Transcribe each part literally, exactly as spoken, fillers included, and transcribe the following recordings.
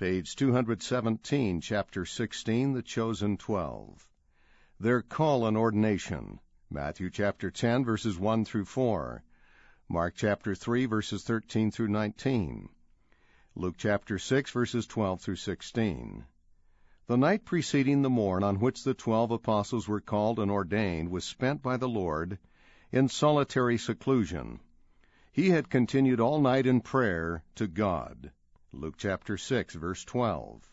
Page two hundred seventeen, Chapter sixteen, The Chosen Twelve. Their call and ordination. Matthew chapter ten, verses one through four. Mark chapter three, verses thirteen through nineteen. Luke chapter six, verses twelve through sixteen. The night preceding the morn on which the twelve apostles were called and ordained was spent by the Lord in solitary seclusion. He had continued all night in prayer to God. Luke chapter six, verse twelve.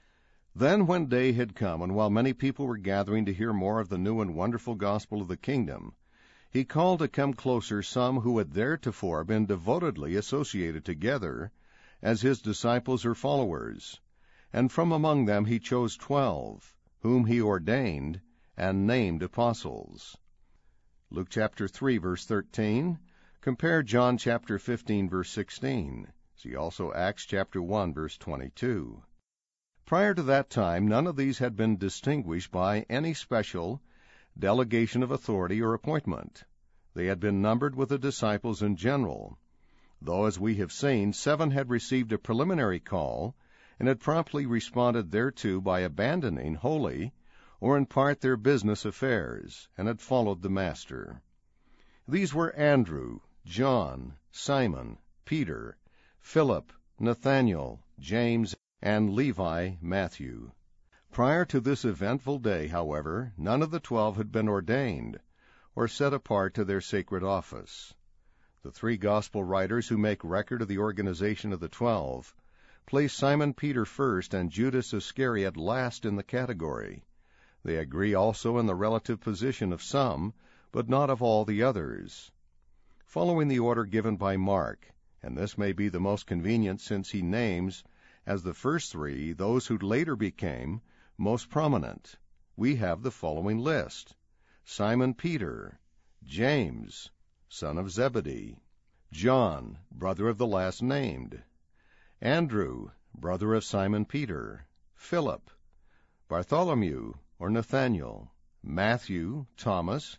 Then when day had come, and while many people were gathering to hear more of the new and wonderful gospel of the kingdom, he called to come closer some who had theretofore been devotedly associated together as his disciples or followers. And from among them he chose twelve, whom he ordained and named apostles. Luke chapter three, verse thirteen. Compare John chapter fifteen, verse sixteen. See also Acts chapter one, verse twenty-two. Prior to that time, none of these had been distinguished by any special delegation of authority or appointment. They had been numbered with the disciples in general, though, as we have seen, seven had received a preliminary call and had promptly responded thereto by abandoning wholly or in part their business affairs, and had followed the Master. These were Andrew, John, Simon, Peter, Philip, Nathanael, James, and Levi, Matthew. Prior to this eventful day, however, none of the twelve had been ordained or set apart to their sacred office. The three gospel writers who make record of the organization of the twelve place Simon Peter first and Judas Iscariot last in the category. They agree also in the relative position of some, but not of all the others. Following the order given by Mark, and this may be the most convenient since he names as the first three those who later became most prominent, we have the following list: Simon Peter, James, son of Zebedee, John, brother of the last named, Andrew, brother of Simon Peter, Philip, Bartholomew or Nathanael, Matthew, Thomas,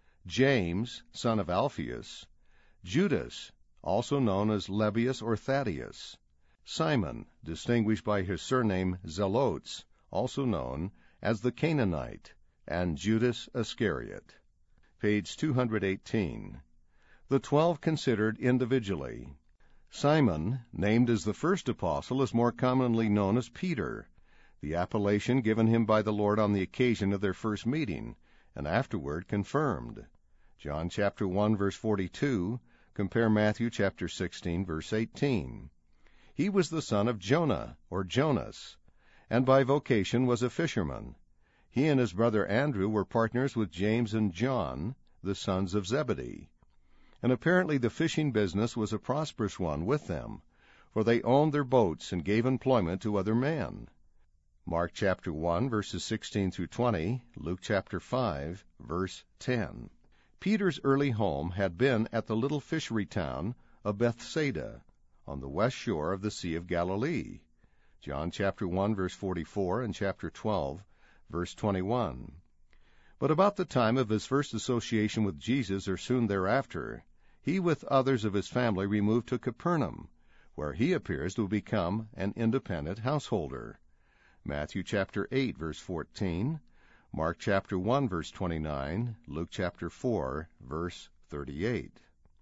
James, son of Alphaeus, Judas, also known as Lebbaeus or Thaddeus, Simon, distinguished by his surname Zelotes, also known as the Canaanite, and Judas Iscariot. Page two hundred eighteen. The twelve considered individually. Simon, named as the first apostle, is more commonly known as Peter, the appellation given him by the Lord on the occasion of their first meeting, and afterward confirmed. John chapter one, verse forty-two, compare Matthew chapter sixteen, verse eighteen. He was the son of Jonah, or Jonas, and by vocation was a fisherman. He and his brother Andrew were partners with James and John, the sons of Zebedee. And apparently the fishing business was a prosperous one with them, for they owned their boats and gave employment to other men. Mark chapter one, verses sixteen through twenty, Luke chapter five, verse ten. Peter's early home had been at the little fishery town of Bethsaida, on the west shore of the Sea of Galilee. John chapter one, verse forty-four, and chapter twelve, verse twenty-one. But about the time of his first association with Jesus, or soon thereafter, he with others of his family removed to Capernaum, where he appears to have become an independent householder. Matthew chapter eight, verse fourteen, Mark chapter one, verse twenty-nine, Luke chapter four, verse thirty-eight.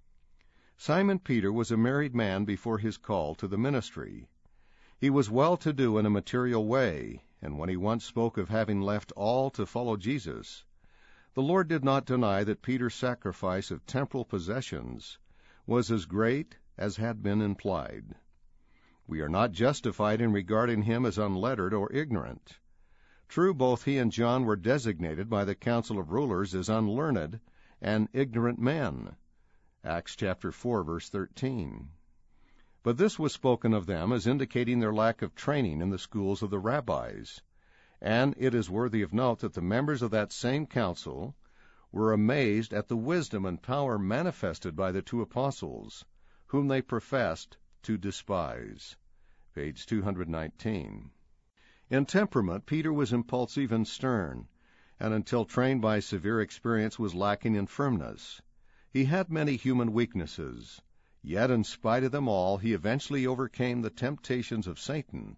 Simon Peter was a married man before his call to the ministry. He was well-to-do in a material way, and when he once spoke of having left all to follow Jesus, the Lord did not deny that Peter's sacrifice of temporal possessions was as great as had been implied. We are not justified in regarding him as unlettered or ignorant. True, both he and John were designated by the council of rulers as unlearned and ignorant men. Acts chapter four, verse thirteen. But this was spoken of them as indicating their lack of training in the schools of the rabbis, and it is worthy of note that the members of that same council were amazed at the wisdom and power manifested by the two apostles, whom they professed to despise. Page two hundred nineteen. In temperament, Peter was impulsive and stern, and until trained by severe experience was lacking in firmness. He had many human weaknesses, yet in spite of them all he eventually overcame the temptations of Satan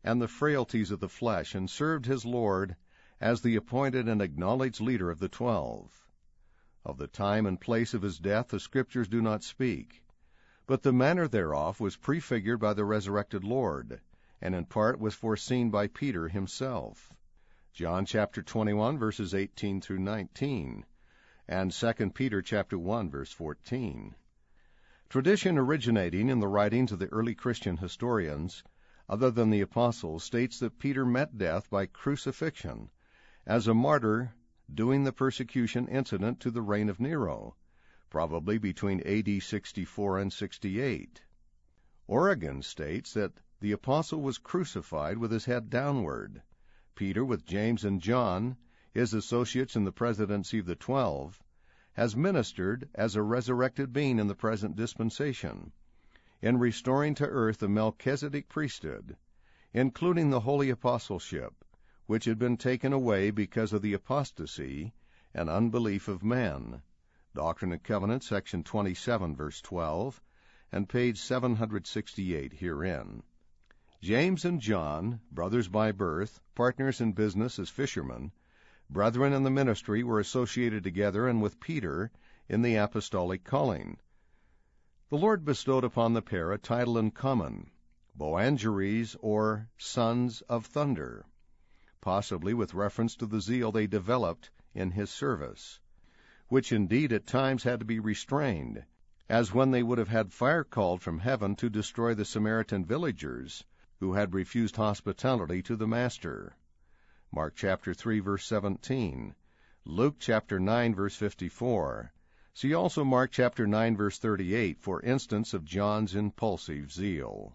and the frailties of the flesh, and served his Lord as the appointed and acknowledged leader of the twelve. Of the time and place of his death the Scriptures do not speak, but the manner thereof was prefigured by the resurrected Lord, and in part was foreseen by Peter himself. John chapter twenty-one, verses eighteen through nineteen, and Second Peter chapter one, verse fourteen. Tradition originating in the writings of the early Christian historians, other than the apostles, states that Peter met death by crucifixion as a martyr during the persecution incident to the reign of Nero, probably between A D sixty-four and sixty-eight. Origen states that the apostle was crucified with his head downward. Peter, with James and John, his associates in the presidency of the twelve, has ministered as a resurrected being in the present dispensation, in restoring to earth the Melchizedek priesthood, including the holy apostleship, which had been taken away because of the apostasy and unbelief of men. Doctrine and Covenants, section twenty-seven, verse twelve, and page seven hundred sixty-eight herein. James and John, brothers by birth, partners in business as fishermen, brethren in the ministry, were associated together and with Peter in the apostolic calling. The Lord bestowed upon the pair a title in common, Boanerges, or Sons of Thunder, possibly with reference to the zeal they developed in his service, which indeed at times had to be restrained, as when they would have had fire called from heaven to destroy the Samaritan villagers who had refused hospitality to the Master. Mark chapter three, verse seventeen, Luke chapter nine, verse fifty-four. See also Mark chapter nine, verse thirty-eight, for instance of John's impulsive zeal.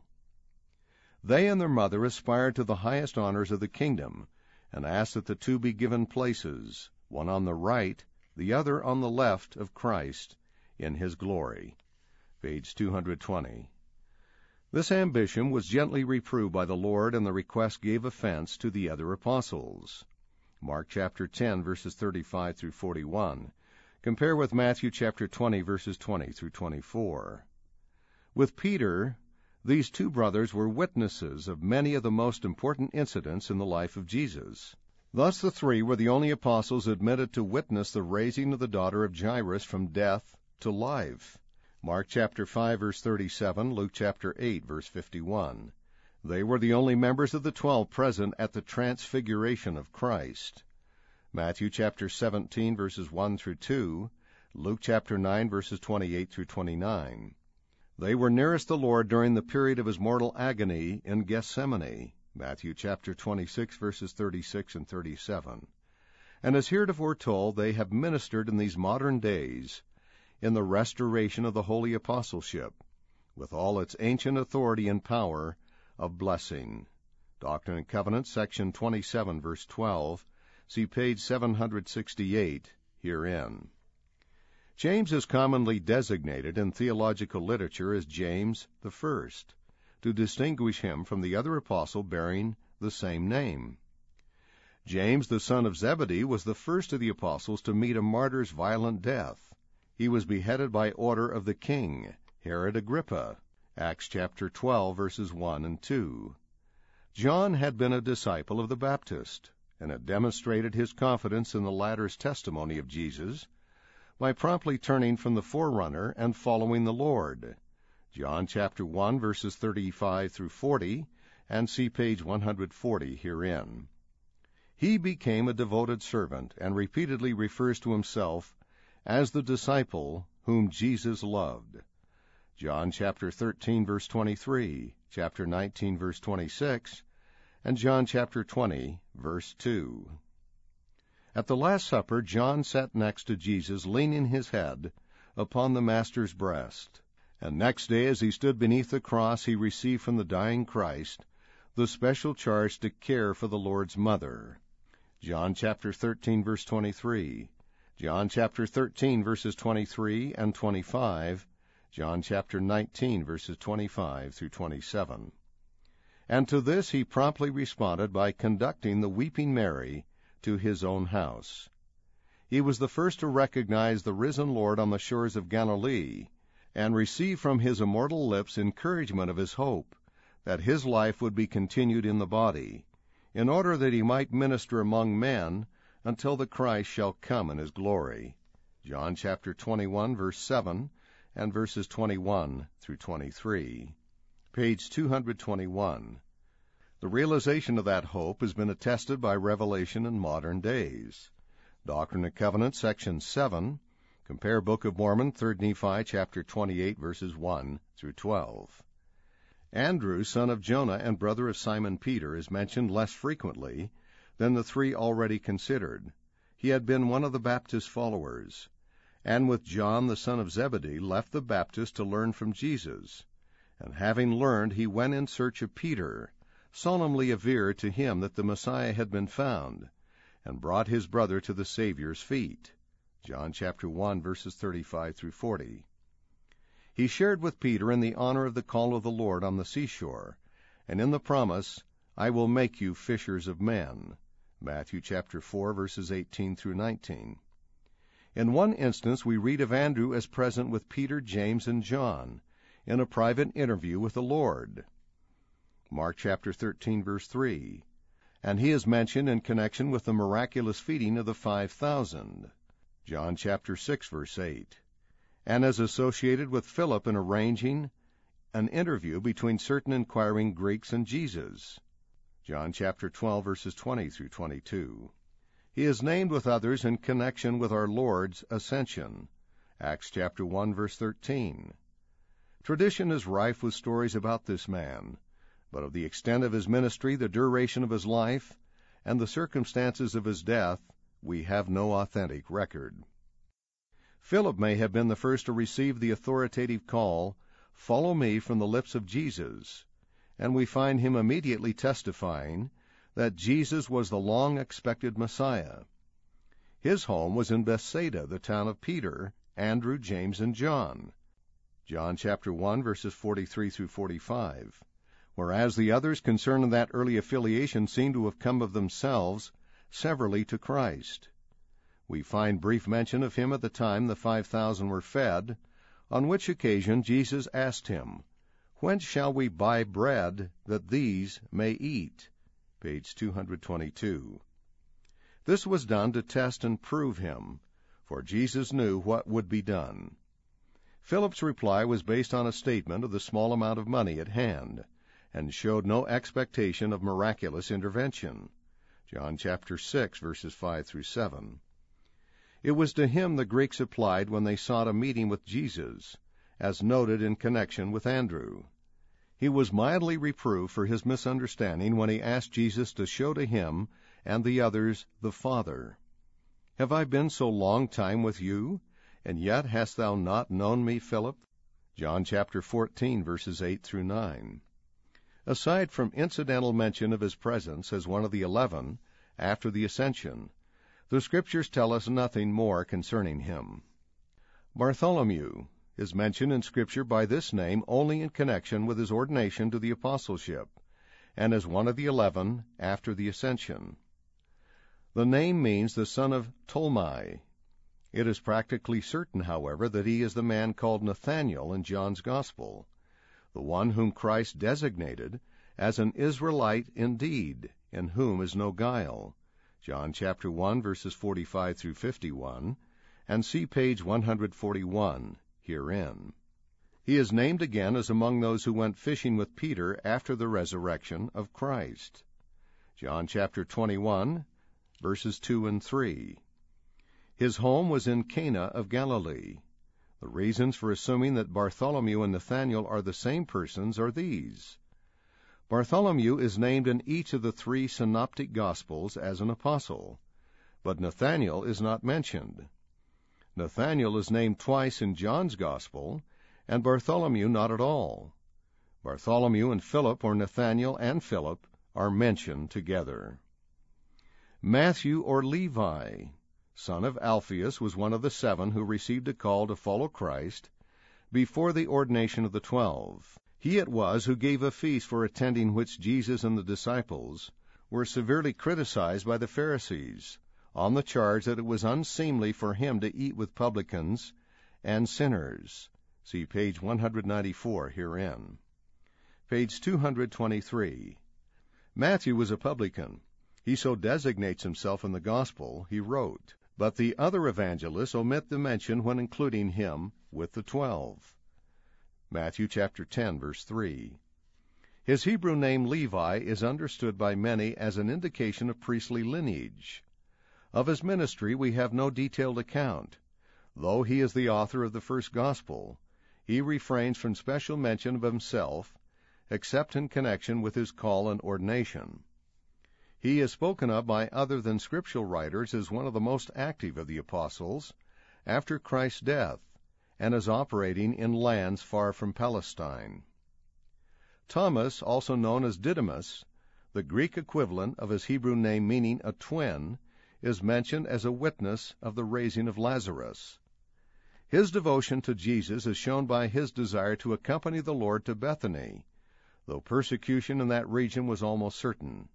They and their mother aspired to the highest honors of the kingdom, and asked that the two be given places, one on the right, the other on the left of Christ, in his glory. Page two hundred twenty. This ambition was gently reproved by the Lord, and the request gave offense to the other apostles. Mark chapter ten, verses thirty-five through forty-one. Compare with Matthew chapter twenty, verses twenty through twenty-four. With Peter, these two brothers were witnesses of many of the most important incidents in the life of Jesus. Thus the three were the only apostles admitted to witness the raising of the daughter of Jairus from death to life. Mark chapter five, verse thirty-seven, Luke chapter eight, verse fifty-one. They were the only members of the twelve present at the transfiguration of Christ. Matthew chapter seventeen, verses one through two, Luke chapter nine, verses twenty-eight through twenty-nine. They were nearest the Lord during the period of his mortal agony in Gethsemane, Matthew chapter twenty-six, verses thirty-six and thirty-seven. And as heretofore told, they have ministered in these modern days in the restoration of the holy apostleship, with all its ancient authority and power of blessing. Doctrine and Covenants, section twenty-seven, verse twelve. See page seven hundred sixty-eight herein. James is commonly designated in theological literature as James the First, to distinguish him from the other apostle bearing the same name. James, the son of Zebedee, was the first of the apostles to meet a martyr's violent death. He was beheaded by order of the king, Herod Agrippa, Acts chapter twelve, verses one and two. John had been a disciple of the Baptist, and had demonstrated his confidence in the latter's testimony of Jesus by promptly turning from the forerunner and following the Lord. John chapter one, verses thirty-five through forty, and see page one hundred forty herein. He became a devoted servant, and repeatedly refers to himself as the disciple whom Jesus loved. John chapter thirteen, verse twenty-three, chapter nineteen, verse twenty-six, and John chapter twenty, verse two. At the Last Supper, John sat next to Jesus, leaning his head upon the Master's breast. And next day, as he stood beneath the cross, he received from the dying Christ the special charge to care for the Lord's mother. John chapter thirteen, verse twenty-three. John chapter thirteen, verses twenty-three and twenty-five. John chapter nineteen, verses twenty-five through twenty-seven. And to this he promptly responded by conducting the weeping Mary to his own house. He was the first to recognize the risen Lord on the shores of Galilee, and receive from his immortal lips encouragement of his hope that his life would be continued in the body, in order that he might minister among men until the Christ shall come in his glory. John chapter twenty-one, verse seven, and verses twenty-one through twenty-three. Page two hundred twenty-one. The realization of that hope has been attested by revelation in modern days. Doctrine and Covenants, section seven. Compare Book of Mormon, Third Nephi, chapter twenty-eight, verses one through twelve. Andrew, son of Jonah and brother of Simon Peter, is mentioned less frequently than the three already considered. He had been one of the Baptist followers, and with John, the son of Zebedee, left the Baptist to learn from Jesus. And having learned, he went in search of Peter, solemnly averred to him that the Messiah had been found, and brought his brother to the Savior's feet. John chapter one, verses thirty-five through forty. He shared with Peter in the honor of the call of the Lord on the seashore, and in the promise, I will make you fishers of men. Matthew chapter four, verses eighteen through nineteen. In one instance, we read of Andrew as present with Peter, James, and John in a private interview with the Lord. Mark chapter thirteen, verse three. And he is mentioned in connection with the miraculous feeding of the five thousand. John chapter six, verse eight. And as associated with Philip in arranging an interview between certain inquiring Greeks and Jesus. John chapter twelve, verses twenty through twenty-two. He is named with others in connection with our Lord's ascension. Acts chapter one, verse thirteen. Tradition is rife with stories about this man, but of the extent of his ministry, the duration of his life, and the circumstances of his death, we have no authentic record. Philip may have been the first to receive the authoritative call, "Follow me," from the lips of Jesus, and we find him immediately testifying that Jesus was the long-expected Messiah. His home was in Bethsaida, the town of Peter, Andrew, James, and John. John chapter one, verses forty-three through forty-five. Whereas the others concerning that early affiliation seem to have come of themselves, severally to Christ. We find brief mention of him at the time the five thousand were fed, on which occasion Jesus asked him, Whence shall we buy bread that these may eat? Page two hundred twenty-two. This was done to test and prove him, for Jesus knew what would be done. Philip's reply was based on a statement of the small amount of money at hand, and showed no expectation of miraculous intervention. John chapter six, verses five through seven. It was to him the Greeks applied when they sought a meeting with Jesus, as noted in connection with Andrew. He was mildly reproved for his misunderstanding when he asked Jesus to show to him and the others the Father. Have I been so long time with you, and yet hast thou not known me, Philip? John chapter fourteen, verses eight through nine. Aside from incidental mention of his presence as one of the eleven after the ascension, the Scriptures tell us nothing more concerning him. Bartholomew is mentioned in Scripture by this name only in connection with his ordination to the apostleship, and as one of the eleven after the ascension. The name means the son of Tolmai. It is practically certain, however, that he is the man called Nathanael in John's Gospel, the one whom Christ designated as an Israelite indeed, in whom is no guile. John chapter one, verses forty-five through fifty-one, and see page one hundred forty-one herein. He is named again as among those who went fishing with Peter after the resurrection of Christ. John chapter twenty-one, verses two and three. His home was in Cana of Galilee. The reasons for assuming that Bartholomew and Nathanael are the same persons are these. Bartholomew is named in each of the three synoptic Gospels as an apostle, but Nathanael is not mentioned. Nathanael is named twice in John's Gospel, and Bartholomew not at all. Bartholomew and Philip, or Nathanael and Philip, are mentioned together. Matthew or Levi, son of Alphaeus, was one of the seven who received a call to follow Christ before the ordination of the twelve. He it was who gave a feast for attending which Jesus and the disciples were severely criticized by the Pharisees, on the charge that it was unseemly for him to eat with publicans and sinners. See page one hundred ninety-four herein. page two hundred twenty-three. Matthew was a publican. He so designates himself in the Gospel, he wrote, but the other evangelists omit the mention when including him with the twelve. Matthew chapter ten, verse three. His Hebrew name Levi is understood by many as an indication of priestly lineage. Of his ministry we have no detailed account. Though he is the author of the first Gospel, he refrains from special mention of himself, except in connection with his call and ordination. He is spoken of by other than scriptural writers as one of the most active of the apostles after Christ's death, and as operating in lands far from Palestine. Thomas, also known as Didymus, the Greek equivalent of his Hebrew name meaning a twin, is mentioned as a witness of the raising of Lazarus. His devotion to Jesus is shown by his desire to accompany the Lord to Bethany, though persecution in that region was almost certain.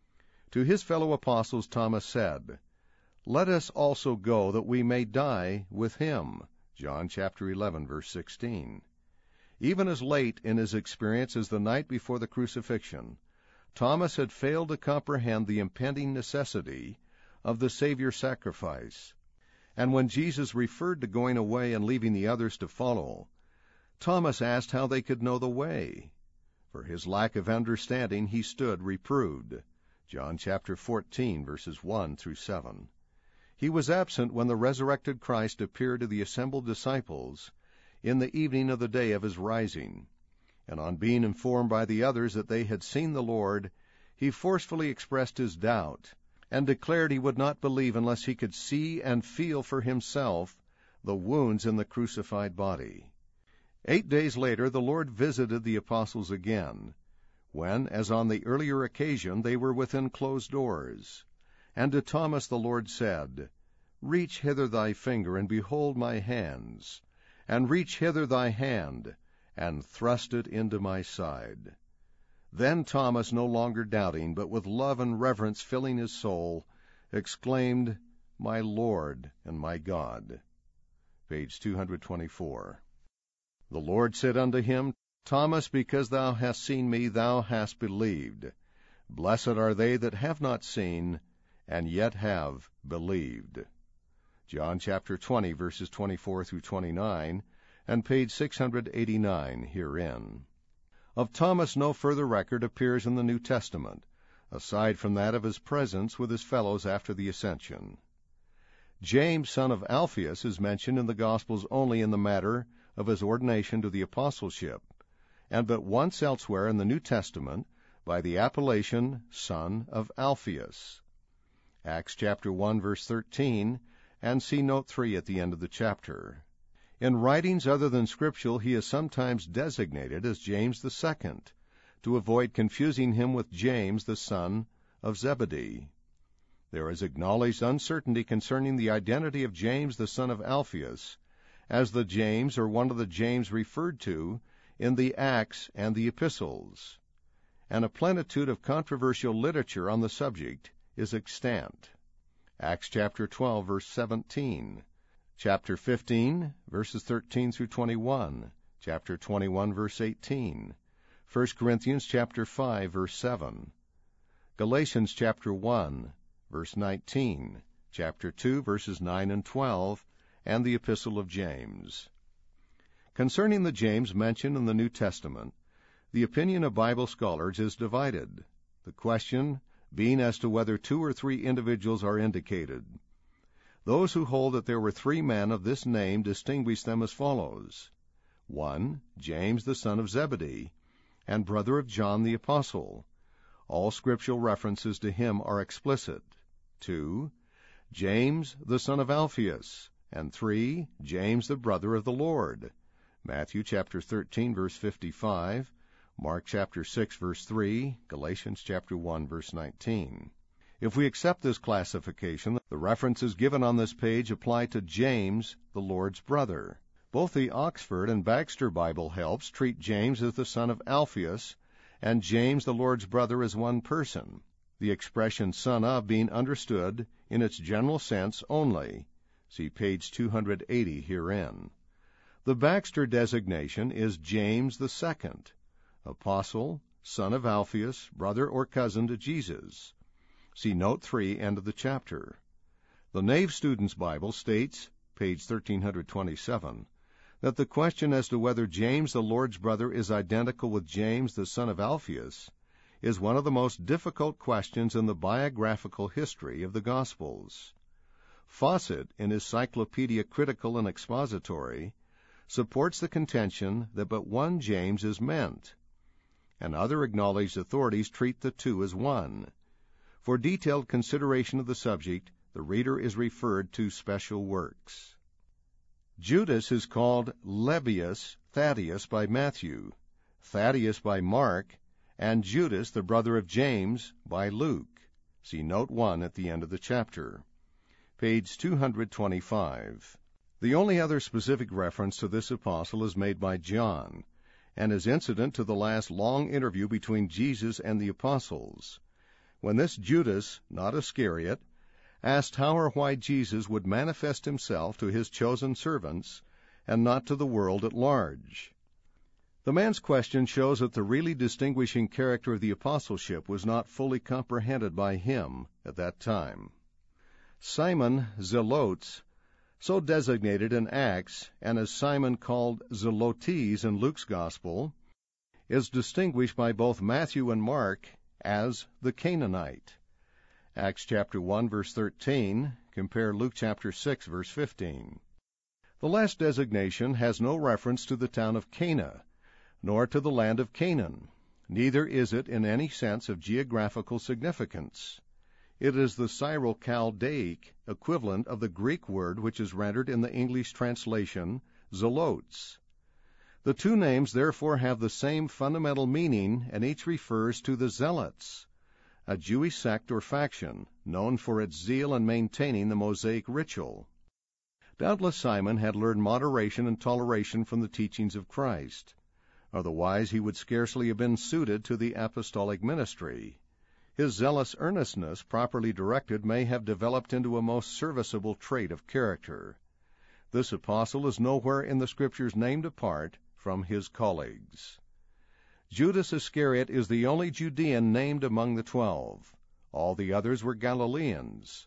To his fellow apostles Thomas said, "Let us also go, that we may die with him." John chapter eleven, verse sixteen. Even as late in his experience as the night before the crucifixion, Thomas had failed to comprehend the impending necessity of the Savior's sacrifice. And when Jesus referred to going away and leaving the others to follow, Thomas asked how they could know the way. For his lack of understanding he stood reproved. John chapter fourteen, verses one through seven. He was absent when the resurrected Christ appeared to the assembled disciples in the evening of the day of his rising, and on being informed by the others that they had seen the Lord, he forcefully expressed his doubt, and declared he would not believe unless he could see and feel for himself the wounds in the crucified body. Eight days later the Lord visited the apostles again, when, as on the earlier occasion, they were within closed doors. And to Thomas the Lord said, "Reach hither thy finger, and behold my hands, and reach hither thy hand, and thrust it into my side." Then Thomas, no longer doubting, but with love and reverence filling his soul, exclaimed, "My Lord and my God." Page two hundred twenty-four. The Lord said unto him, "Thomas, because thou hast seen me, thou hast believed. Blessed are they that have not seen, and yet have believed." John chapter twenty, verses twenty-four through twenty-nine, and page six hundred eighty-nine herein. Of Thomas no further record appears in the New Testament, aside from that of his presence with his fellows after the Ascension. James, son of Alphaeus, is mentioned in the Gospels only in the matter of his ordination to the apostleship, and but once elsewhere in the New Testament by the appellation son of Alphaeus. Acts chapter one, verse thirteen, and see note three at the end of the chapter. In writings other than scriptural he is sometimes designated as James the Second, to avoid confusing him with James the son of Zebedee. There is acknowledged uncertainty concerning the identity of James the son of Alphaeus, as the James or one of the James referred to in the Acts and the Epistles, and a plenitude of controversial literature on the subject is extant. Acts chapter twelve, verse seventeen, chapter fifteen, verses thirteen through twenty-one, chapter twenty-one, verse eighteen, First Corinthians chapter five, verse seven, Galatians chapter one, verse nineteen, chapter two, verses nine and twelve, and the Epistle of James. Concerning the James mentioned in the New Testament, the opinion of Bible scholars is divided, the question being as to whether two or three individuals are indicated. Those who hold that there were three men of this name distinguish them as follows. One, James the son of Zebedee, and brother of John the Apostle. All scriptural references to him are explicit. Two, James the son of Alphaeus, and three, James the brother of the Lord. Matthew chapter thirteen, verse fifty-five, Mark chapter six, verse three, Galatians chapter one, verse nineteen. If we accept this classification, the references given on this page apply to James, the Lord's brother. Both the Oxford and Baxter Bible Helps treat James as the son of Alphaeus, and James, the Lord's brother, as one person, the expression son of being understood in its general sense only. See page two hundred eighty herein. The Baxter designation is James the Second, apostle, son of Alphaeus, brother or cousin to Jesus. See Note three, end of the chapter. The Nave Student's Bible states, page thirteen twenty-seven, that the question as to whether James the Lord's brother is identical with James the son of Alphaeus is one of the most difficult questions in the biographical history of the Gospels. Fawcett, in his Cyclopedia Critical and Expository, supports the contention that but one James is meant, and other acknowledged authorities treat the two as one. For detailed consideration of the subject, the reader is referred to special works. Judas is called Lebbaeus Thaddeus by Matthew, Thaddeus by Mark, and Judas, the brother of James, by Luke. See Note one at the end of the chapter. Page two twenty-five. The only other specific reference to this apostle is made by John, and is incident to the last long interview between Jesus and the apostles, when this Judas, not Iscariot, asked how or why Jesus would manifest himself to his chosen servants and not to the world at large. The man's question shows that the really distinguishing character of the apostleship was not fully comprehended by him at that time. Simon Zelotes, so designated in Acts, and as Simon called Zelotes in Luke's Gospel, is distinguished by both Matthew and Mark as the Canaanite. Acts chapter one, verse thirteen, compare Luke chapter six, verse fifteen. The last designation has no reference to the town of Cana, nor to the land of Canaan. Neither is it in any sense of geographical significance. It is the Syro-Chaldaic equivalent of the Greek word which is rendered in the English translation zelotes. The two names therefore have the same fundamental meaning, and each refers to the Zealots, a Jewish sect or faction, known for its zeal in maintaining the Mosaic ritual. Doubtless Simon had learned moderation and toleration from the teachings of Christ. Otherwise he would scarcely have been suited to the apostolic ministry. His zealous earnestness, properly directed, may have developed into a most serviceable trait of character. This apostle is nowhere in the Scriptures named apart from his colleagues. Judas Iscariot is the only Judean named among the twelve. All the others were Galileans.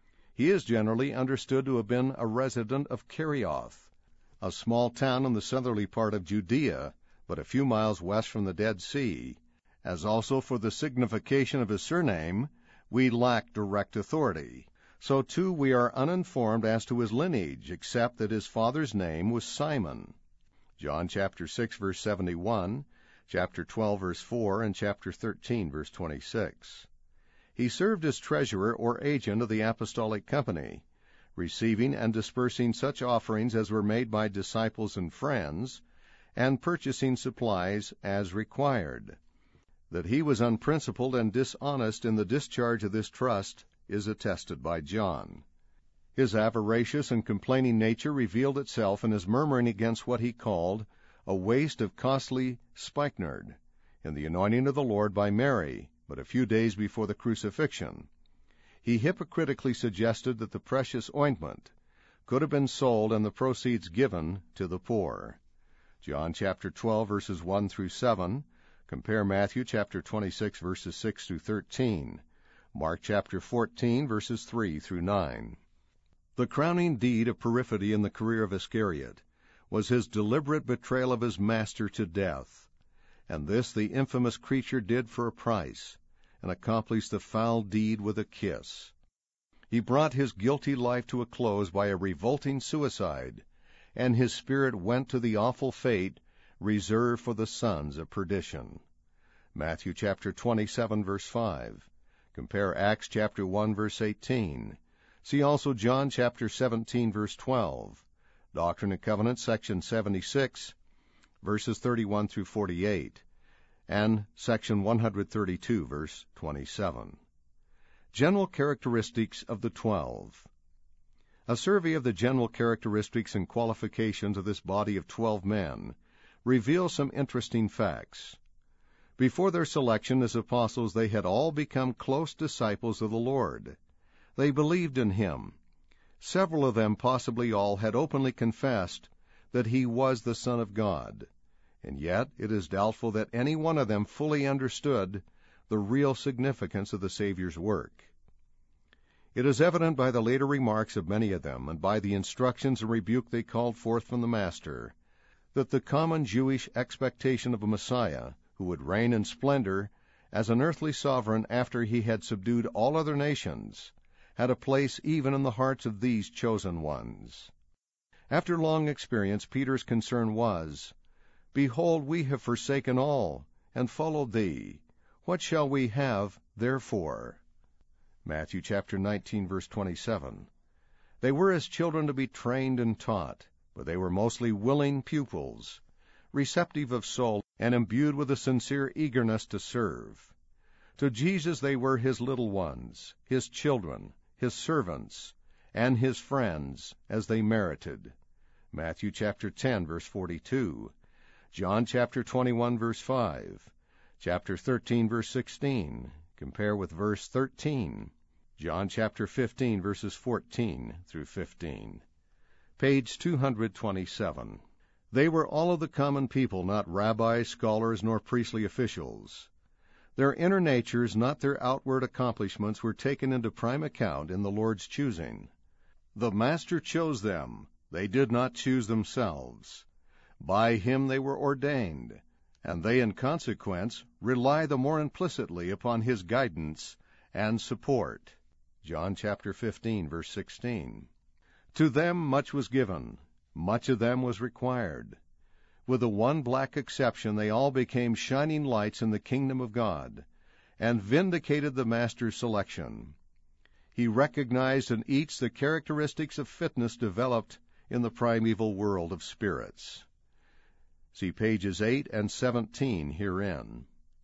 He is generally understood to have been a resident of Kerioth, a small town in the southerly part of Judea, but a few miles west from the Dead Sea. As also for the signification of his surname, we lack direct authority. So too we are uninformed as to his lineage, except that his father's name was Simon. John chapter six, verse seventy-one, chapter twelve, verse four, and chapter thirteen, verse twenty-six. He served as treasurer or agent of the apostolic company, receiving and dispersing such offerings as were made by disciples and friends, and purchasing supplies as required. That he was unprincipled and dishonest in the discharge of this trust is attested by John. His avaricious and complaining nature revealed itself in his murmuring against what he called a waste of costly spikenard in the anointing of the Lord by Mary, but a few days before the crucifixion. He hypocritically suggested that the precious ointment could have been sold and the proceeds given to the poor. John chapter twelve, verses one through seven, compare Matthew chapter twenty-six, verses six through thirteen, Mark chapter fourteen, verses three through nine. The crowning deed of perfidy in the career of Iscariot was his deliberate betrayal of his master to death, and this the infamous creature did for a price, and accomplished the foul deed with a kiss. He brought his guilty life to a close by a revolting suicide, and his spirit went to the awful fate reserved for the sons of perdition. Matthew chapter twenty-seven, verse five. Compare Acts chapter one, verse eighteen. See also John chapter seventeen, verse twelve. Doctrine and Covenants, section seventy-six, verses thirty-one through forty-eight, and section one thirty-two, verse twenty-seven. General characteristics of the twelve. A survey of the general characteristics and qualifications of this body of twelve men reveals some interesting facts. Before their selection as apostles, they had all become close disciples of the Lord. They believed in him. Several of them, possibly all, had openly confessed that he was the Son of God, and yet it is doubtful that any one of them fully understood the real significance of the Savior's work. It is evident by the later remarks of many of them, and by the instructions and rebuke they called forth from the Master, that the common Jewish expectation of a Messiah, who would reign in splendor as an earthly sovereign after he had subdued all other nations, had a place even in the hearts of these chosen ones. After long experience, Peter's concern was, "Behold, we have forsaken all, and followed thee. What shall we have, therefore?" Matthew chapter nineteen, verse twenty-seven. They were as children to be trained and taught, but they were mostly willing pupils, receptive of soul, and imbued with a sincere eagerness to serve. To Jesus they were his little ones, his children, his servants, and his friends, as they merited. Matthew chapter ten, verse forty-two. John chapter twenty-one, verse five. Chapter thirteen, verse sixteen. Compare with verse thirteen. John chapter fifteen, verses fourteen through fifteen. Page two hundred twenty-seven. They were all of the common people, not rabbis, scholars, nor priestly officials. Their inner natures, not their outward accomplishments, were taken into prime account in the Lord's choosing. The Master chose them. They did not choose themselves. By him they were ordained, and they, in consequence, rely the more implicitly upon his guidance and support. John chapter fifteen, verse sixteen. To them much was given, much of them was required. With the one black exception, they all became shining lights in the kingdom of God, and vindicated the Master's selection. He recognized in each the characteristics of fitness developed in the primeval world of spirits. See pages eight and seventeen herein.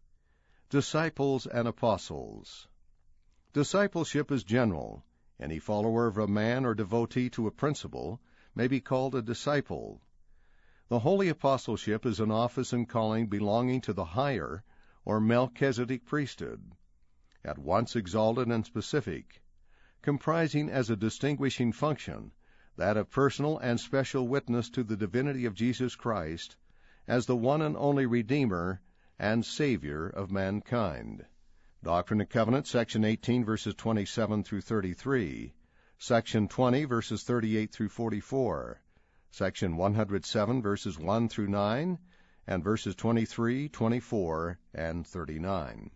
Disciples and Apostles. Discipleship is general. Any follower of a man or devotee to a principle may be called a disciple. The holy apostleship is an office and calling belonging to the higher or Melchizedek priesthood, at once exalted and specific, comprising as a distinguishing function that of personal and special witness to the divinity of Jesus Christ as the one and only Redeemer and Savior of mankind. Doctrine and Covenants, section eighteen, verses twenty-seven through thirty-three, section twenty, verses thirty-eight through forty-four, section one hundred seven, verses one through nine, and verses twenty-three, twenty-four, and thirty-nine.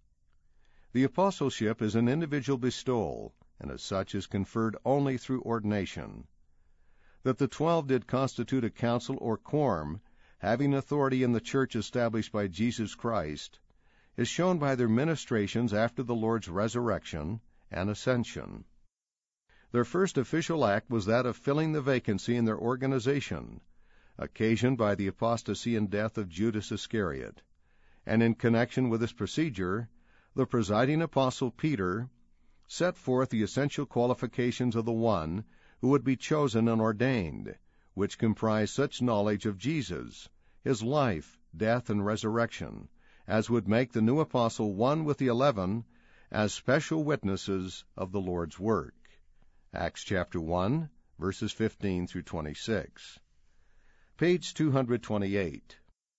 The apostleship is an individual bestowal, and as such is conferred only through ordination. That the twelve did constitute a council or quorum, having authority in the church established by Jesus Christ, is shown by their ministrations after the Lord's resurrection and ascension. Their first official act was that of filling the vacancy in their organization, occasioned by the apostasy and death of Judas Iscariot, and in connection with this procedure, the presiding apostle Peter set forth the essential qualifications of the one who would be chosen and ordained, which comprised such knowledge of Jesus, his life, death, and resurrection, as would make the new apostle one with the eleven as special witnesses of the Lord's work. Acts chapter one, verses fifteen through twenty-six. Page two hundred twenty-eight.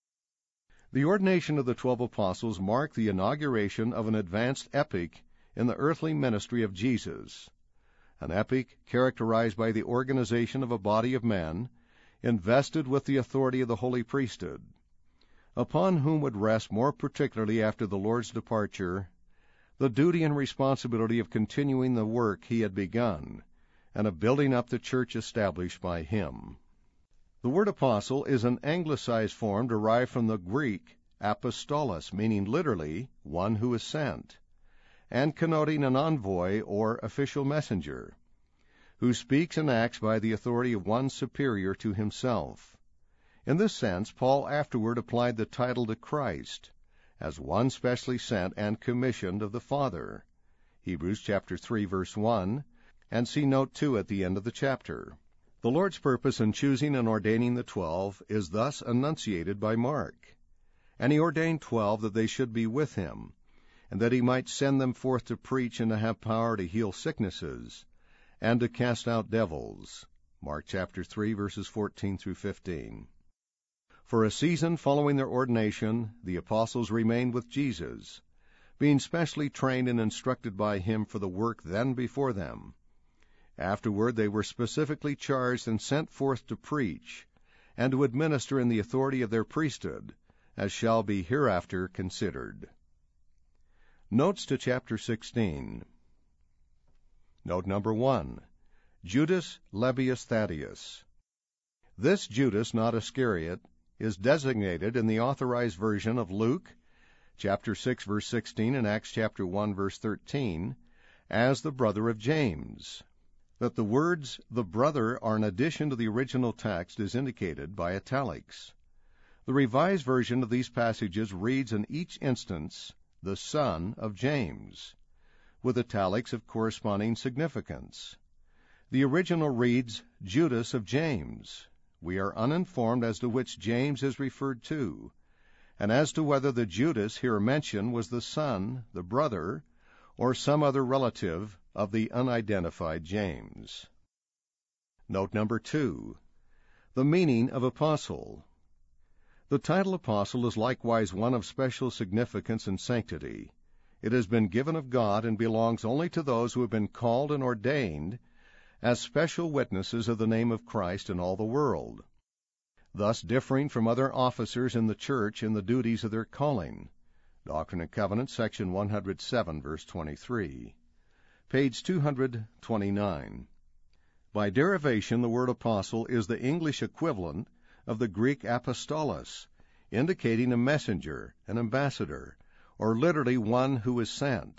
The ordination of the twelve apostles marked the inauguration of an advanced epoch in the earthly ministry of Jesus, an epoch characterized by the organization of a body of men invested with the authority of the holy priesthood, upon whom would rest more particularly after the Lord's departure the duty and responsibility of continuing the work he had begun, and of building up the church established by him. The word apostle is an anglicized form derived from the Greek apostolos, meaning literally one who is sent, and connoting an envoy or official messenger, who speaks and acts by the authority of one superior to himself. In this sense, Paul afterward applied the title to Christ, as one specially sent and commissioned of the Father. Hebrews chapter three, verse one, and see note two at the end of the chapter. The Lord's purpose in choosing and ordaining the twelve is thus enunciated by Mark. And he ordained twelve that they should be with him, and that he might send them forth to preach and to have power to heal sicknesses, and to cast out devils. Mark chapter three, verses fourteen through fifteen. For a season following their ordination, the apostles remained with Jesus, being specially trained and instructed by him for the work then before them. Afterward they were specifically charged and sent forth to preach, and to administer in the authority of their priesthood, as shall be hereafter considered. Notes to chapter sixteen. Note number one. Judas Lebbaeus Thaddeus. This Judas, not Iscariot, is designated in the authorized version of Luke, chapter six, verse sixteen, and Acts chapter one, verse thirteen, as the brother of James. That the words the brother are an addition to the original text is indicated by italics. The Revised Version of these passages reads in each instance, the son of James, with italics of corresponding significance. The original reads, Judas of James. We are uninformed as to which James is referred to, and as to whether the Judas here mentioned was the son, the brother, or some other relative of the unidentified James. Note number two. The meaning of apostle. The title apostle is likewise one of special significance and sanctity. It has been given of God and belongs only to those who have been called and ordained as special witnesses of the name of Christ in all the world, thus differing from other officers in the church in the duties of their calling. Doctrine and Covenants, section one hundred seven, verse twenty-three. Page two hundred twenty-nine. By derivation, the word apostle is the English equivalent of the Greek apostolos, indicating a messenger, an ambassador, or literally one who is sent.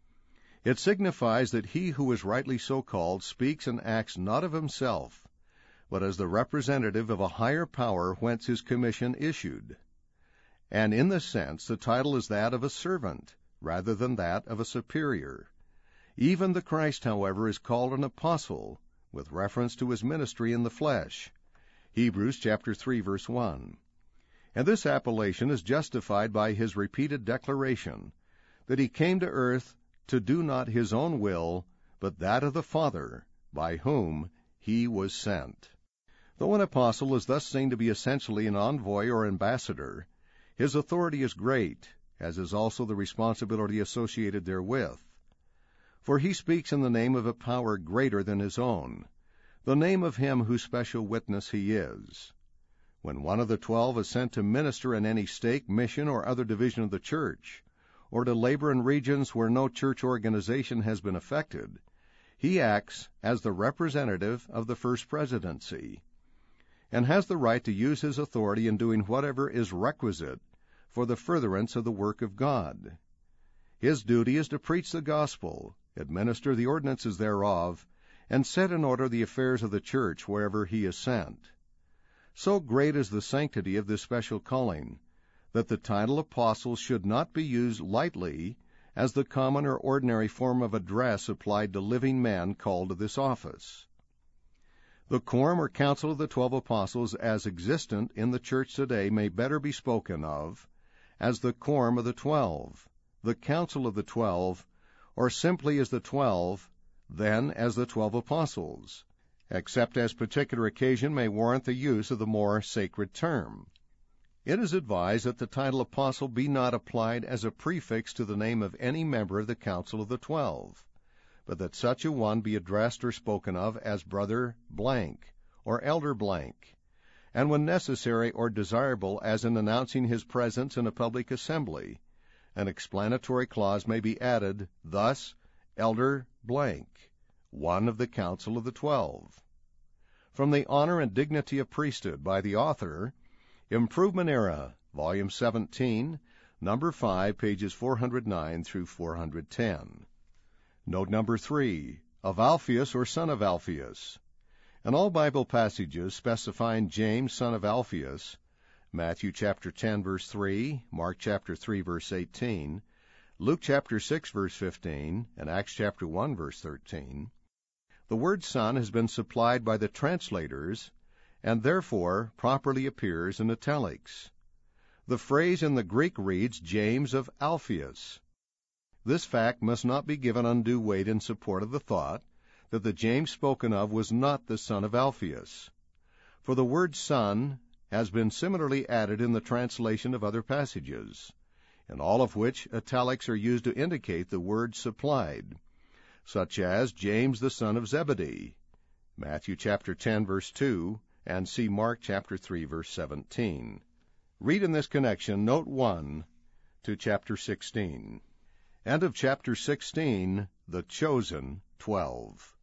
It signifies that he who is rightly so called speaks and acts not of himself, but as the representative of a higher power whence his commission issued. And in this sense, the title is that of a servant, rather than that of a superior. Even the Christ, however, is called an apostle, with reference to his ministry in the flesh. Hebrews chapter three, verse one. And this appellation is justified by his repeated declaration that he came to earth to do not his own will, but that of the Father, by whom he was sent. Though an apostle is thus seen to be essentially an envoy or ambassador, his authority is great, as is also the responsibility associated therewith. For he speaks in the name of a power greater than his own, the name of him whose special witness he is. When one of the twelve is sent to minister in any stake, mission, or other division of the church, or to labor in regions where no church organization has been effected, he acts as the representative of the first presidency, and has the right to use his authority in doing whatever is requisite for the furtherance of the work of God. His duty is to preach the gospel, administer the ordinances thereof, and set in order the affairs of the church wherever he is sent. So great is the sanctity of this special calling, that the title apostle should not be used lightly as the common or ordinary form of address applied to living men called to this office. The quorum or council of the twelve apostles as existent in the church today may better be spoken of as the quorum of the twelve, the council of the twelve, or simply as the twelve, than as the twelve apostles, except as particular occasion may warrant the use of the more sacred term. It is advised that the title apostle be not applied as a prefix to the name of any member of the council of the twelve, but that such a one be addressed or spoken of as brother blank, or elder blank, and when necessary or desirable, as in announcing his presence in a public assembly, an explanatory clause may be added, thus, elder blank, one of the council of the twelve. From the honor and dignity of priesthood by the author, Improvement Era, Volume seventeen, Number five, pages four hundred nine through four hundred ten. Note number three, of Alphaeus or son of Alphaeus. In all Bible passages specifying James, son of Alphaeus, Matthew chapter ten, verse three, Mark chapter three, verse eighteen, Luke chapter six, verse fifteen, and Acts chapter one, verse thirteen, the word son has been supplied by the translators, and therefore properly appears in italics. The phrase in the Greek reads, James of Alphaeus. This fact must not be given undue weight in support of the thought that the James spoken of was not the son of Alphaeus. For the word son has been similarly added in the translation of other passages, in all of which italics are used to indicate the word supplied, such as James the son of Zebedee, Matthew chapter ten, verse two, and see Mark chapter three, verse seventeen. Read in this connection Note one to chapter sixteen. End of chapter sixteen, The Chosen Twelve.